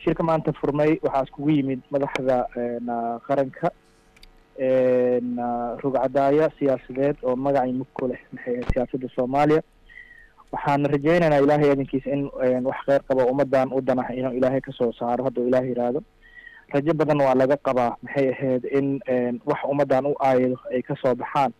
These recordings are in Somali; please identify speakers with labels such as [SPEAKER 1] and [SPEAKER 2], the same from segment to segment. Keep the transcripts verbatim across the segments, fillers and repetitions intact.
[SPEAKER 1] shirka maanta furmay waxaa iskugu yimid madaxda qaranka rugcadaaya siyaasadeed oo magacii mug ku leh maxay ahayd siyaasadda soomaaliya. waxaan rajaynaynaa ilaahay idinkiisa in wax kheyr qabo ummadan u danaha inuu ilaahay kasoo saaro hadduu ilaahay yiraahdo. rajo badan waa laga qabaa maxay ahayd in wax ummadan u aayado ay kasoo baxaan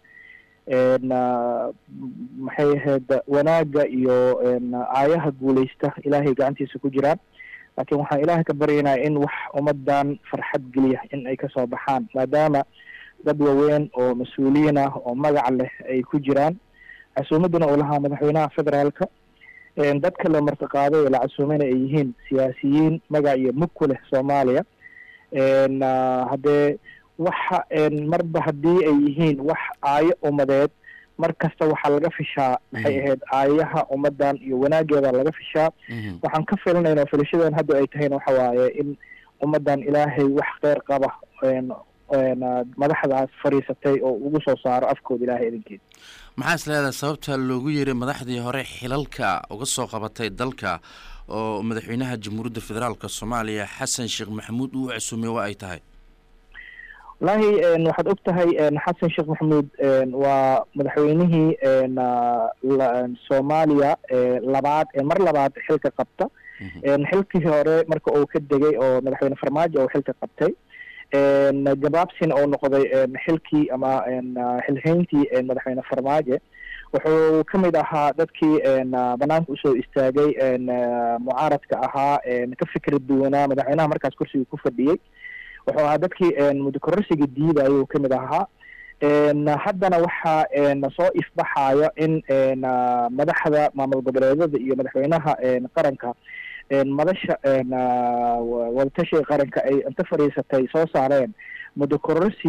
[SPEAKER 1] maxay ahayd wanaaga iyo aayaha guuleysta ilaahay gacantiisa ku jiraan. laakiin waxaan ilaahay ka baryaynaa in wax ummadan farxad geliya in ay kasoo baxaan maadaama dad waaweyn oo mas-uuliyiin ah oo magac leh ay ku jiraan. casuumaduna uu lahaa madaxweynaha federaalka, dadka la martiqaaday oo la casuumayna ay yihiin siyaasiyiin magac iyo mug ku leh soomaaliya. haddee waxa marba haddii ay yihiin wax aayo ummadeed mar kasta waxaa laga fishaa maxay ahayd aayaha ummadan iyo wanaageeda laga fishaa. waxaan ka filanayna filashadan hadda ay tahayna waxa waaye in ummadan ilaahay wax kheyr qaba madaxdaas fadhiisatay oo ugu soo saaro afkooda ilaahay idinkeeda.
[SPEAKER 2] maxaa is leedahay sababta loogu yeeray madaxdii hore xilalka uga soo qabatay dalka oo madaxweynaha jamhuuriyadda federaalka soomaaliya xasan sheekh maxamuud uu casuumay waa ay tahay?
[SPEAKER 1] wallaahi waxaad og tahay xasan sheekh maxamuud waa madaxweynihii soomaaliya labaad mar labaad xilka qabta. xilkii hore marka uu ka degay oo madaxweyne farmaajo oo xilka qabtay gabaabsina oo noqday xilkii ama xilhayntii madaxweyne farmaajo. wuxuu ka mid ahaa dadkii banaanka usoo istaagay mucaaradka ahaa ka fikra duwanaa madaxweynaha markaas kursiga ku fadhiyey. wuxuu ahaa dadkii muddo kororsiga diida ayuu ka mid ahaa. haddana waxaa soo ifbaxayo in madaxda maamul goboleedyada iyo madaxweynaha qaranka madasha wadatashiga qaranka ay inta fadhiisatay soo saareen muddo kororsi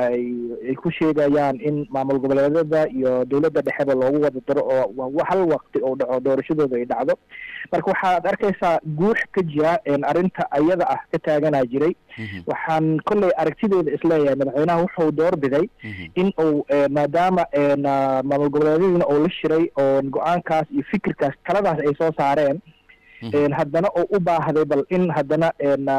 [SPEAKER 1] ay ku sheegayaan in maamul goboleedyada iyo dowladda dhexeba loogu wada daro oo hal waqti oo dhaco doorashadooda ay dhacdo. marka waxaad arkaysaa guux ka jira arrinta ayada ah ka taaganaa jiray. waxaan kolley aragtideeda isleeyahay madaxweynaha wuxuu doorbiday in uu maadaama maamul goboleedyadina uu la shiray oo go-aankaas iyo fikirkaas taladaas ay soo saareen haddana oo u baahday bal in haddana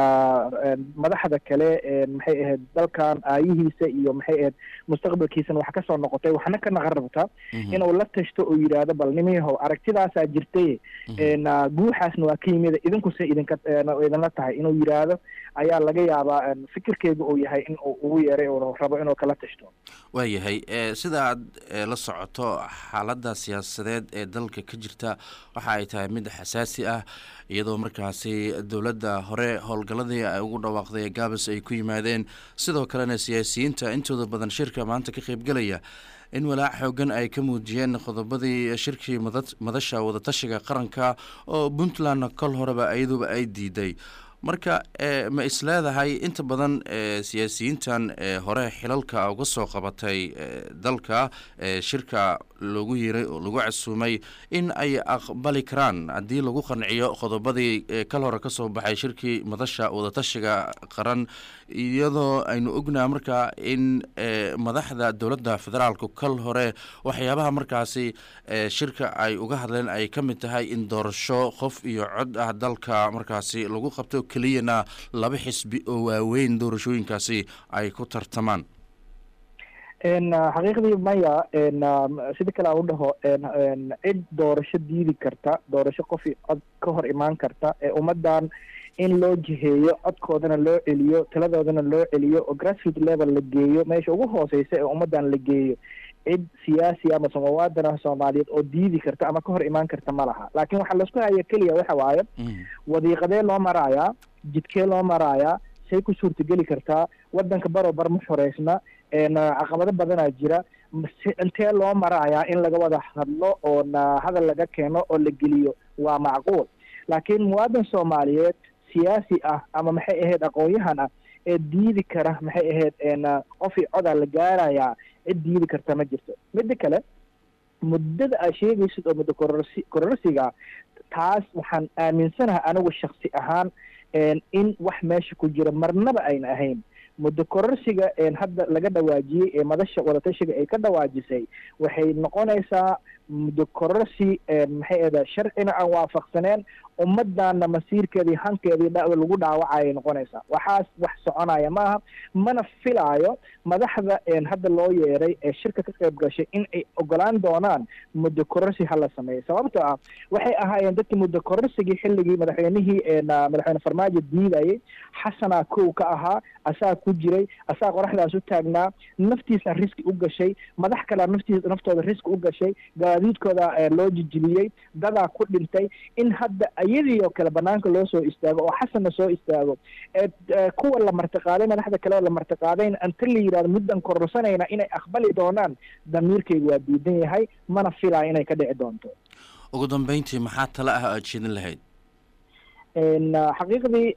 [SPEAKER 1] madaxda kale maxay ahayd dalkan aayihiisa iyo maxay ahayd mustaqbalkiisana wax kasoo noqotay waxna ka naqan rabta inuu la tashto oo yidhaahdo bal nimiyahow aragtidaasaa jirtay guuxaasna waa ka yimid idinkuse idinka idinla tahay inuu yidhaahdo ayaa laga yaabaa fikirkeega uu yahay in uu ugu yeeray oo rabo inuu kala tashto.
[SPEAKER 2] waayahay sida aad la socoto xaaladda siyaasadeed ee dalka ka jirta waxa ay tahay mid xasaasi ah iyadoo markaasi dowladda hore howlgalladii ay ugu dhawaaqday gaabis ay ku yimaadeen. sidoo kalena siyaasiyiinta intooda badan shirka maanta ka qaybgalaya in walaac xoogan ay ka muujiyeen qodobadii shirkii madasha wadatashiga qaranka oo puntlandna kol horeba iyaduba ay diiday. marka ma is leedahay inta badan siyaasiyiintan hore xilalka uga soo qabatay dalka shirka loogu yiray oo lagu casuumay in ay aqbali karaan haddii lagu qanciyo qodobadii kal hore kasoo baxay shirkii madasha wadatashiga qaran, iyadoo aynu ognaa markaa in madaxda dowladda federaalku kal hore waxyaabaha markaasi shirka ay uga hadleen ay ka mid tahay in doorasho qof iyo cod ah dalka markaasi lagu qabto keliyana laba xisbi oo waaweyn doorashooyinkaasi ay ku tartamaan.
[SPEAKER 1] xaqiiqdii maya sida kale aan u dhaho cid doorasho diidi karta doorasho qofi cod ka hor imaan karta ee ummadan in loo jiheeyo codkoodana loo celiyo taladoodana loo celiyo oo grassroot level la geeyo meesha ugu hooseysa ee ummadan la geeyo cid siyaasi ama muwaadin soomaaliyeed oo diidi karta ama ka hor imaan karta ma laha. laakiin waxaa laisku haya keliya waxa waaye wadiiqadee loo marayaa, jidkee loo marayaa, say ku suurtageli kartaa, wadanka baro bar ma xoreysna, caqabado badanaa jira, intee loo marayaa in laga wada hadlo oo hadal laga keeno oo la geliyo waa macquul. laakiin muwaadin soomaaliyeed siyaasi ah ama maxay ahayd aqoon-yahan ah ee diidi kara maxay ahayd qofii codaa la gaarayaa cid diidi karta ma jirto. midda kale muddada aad sheegaysid oo muddo kororsi kororsiga taas waxaan aaminsanahay anigu shaksi ahaan in wax meesha ku jira marnaba ayna ahayn. muddo kororsiga hadda laga dhawaajiyey ee madasha wadatashiga ay ka dhawaajisay waxay noqonaysaa muddo kororsi maxay ahayd sharcina aan waafaqsaneen ummadana masiirkeedii hankeedii lagu dhaawacayay noqonaysaa waxaas wax soconaya maaha mana filaayo madaxda hadda loo yeeray ee shirka ka qayb gashay in ay ogolaan doonaan muddo kororsi hala sameeyo sababtoo ah waxay ahaayeen dadkii muddo kororsigii xilligii madaxweynihii madaxweyne farmaajo diidayay xasanaa kow ka ahaa asaa ku jiray asaa qoraxdaas u taagnaa naftiisa riski u gashay madax kalea naftiisa naftooda riski u gashay gaadiidkooda loo jijibiyey dadaa ku dhintay in hadda iyadii oo kale banaanka loo soo istaago oo xasanna soo istaago kuwa la martiqaaday madaxda kale oo la martiqaadayn anta la yidhahdo muddan kororsanayna inay aqbali doonaan damiirkaygu waa diidan yahay mana filaa inay ka dhici doonto
[SPEAKER 2] ugu dambeyntii maxaa tala ah aada jeedin lahayd
[SPEAKER 1] xaqiiqdii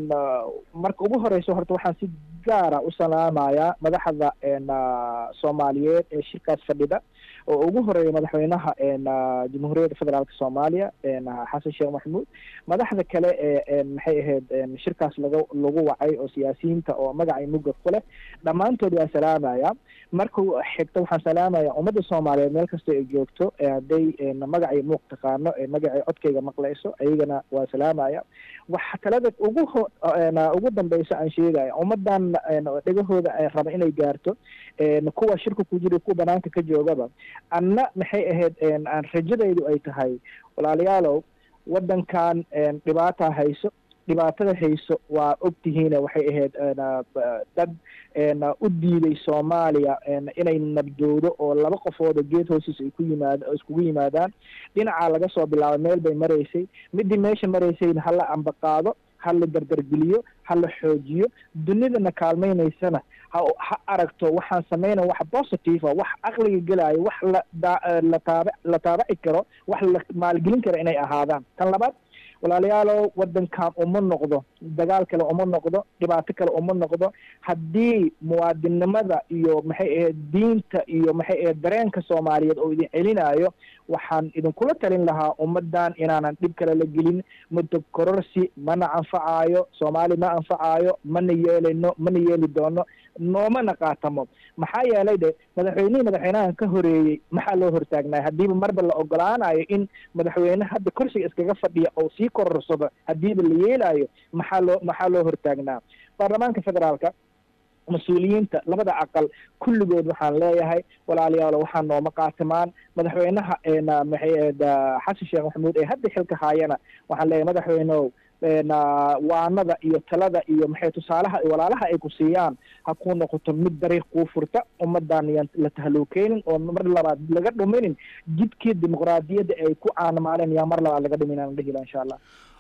[SPEAKER 1] marka ugu horeyso horta waxaan si gaara u salaamayaa madaxda soomaaliyeed ee shirkaas fadhida oo ugu horeeya madaxweynaha jamhuuriyadda federaalka soomaaliya xasan sheekh maxamuud madaxda kale ee maxay ahayd shirkaas laga lagu wacay oo siyaasiyiinta oo magacay mugga ku leh dhammaantood waa salaamaya marka xigta waxaan salaamaya ummadda soomaaliyeed meel kasta ay joogto hadday magacay muuq taqaano ee magacay codkayga maqlayso ayagana waa salaamaya waxa talada ugu ugu dambeysa aan sheegaya ummadan dhegahooda ay raba inay gaarto kuwa shirka ku jira kuwa banaanka ka joogaba anna maxay ahayd aan rajadaydu ay tahay walaalayaalow waddankan dhibaata hayso dhibaatada hayso waa ogtihiin waxay ahayd dad u diiday soomaaliya inay nabdoodo oo laba qofooda geed hoostiis ay ku yimaad iskugu yimaadaan dhinacaa laga soo bilaabay meel bay maraysay midii meesha maraysayna hala ambaqaado hala dardargeliyo hala xoojiyo dunidana kaalmaynaysana ha ha aragto waxaan sameynaa wax positive wax aqliga gelaayo wax la la taaba la taabaci karo wax la maalgelin karo inay ahaadaan tan labaad walaalayaalow waddankan uma noqdo dagaal kale uma noqdo dhibaato kale uma noqdo haddii muwaadinnimada iyo maxay ahayd diinta iyo maxay ahayd dareenka soomaaliyeed oo idin celinayo waxaan idinkula talin lahaa ummaddan inaanan dhib kale la gelin muddo kororsi mana anfacaayo soomaali ma anfacaayo mana yeelayno mana yeeli doono noomana qaatamo maxaa yeelay de madaxweynihii madaxweynahan ka horeeyey maxaa loo hortaagnay haddiiba marba la ogolaanayo in madaxweyne hadda kursiga iskaga fadhiya oo sii kororsado haddiiba la yeelaayo maxaa loo maxaa loo hortaagnaa baarlamaanka federaalka mas-uuliyiinta labada aqal kulligood waxaan leeyahay walaalayaal waxaa nooma qaatimaan madaxweynaha maxay xasan sheekh maxamuud ee hadda xilka haayana waxaan leeyahay madaxweyneow waanada iyo talada iyo maxay tusaalaha walaalaha ay ku siiyaan ha ku noqoto mid dariiq kuu furta ummadan yaan la tahaluukeynin oo mar labaad laga dhuminin jidkii dimuqraadiyadda ay ku caanamaaleen yaa mar labaad laga dhumin aan dhihi laha insha allah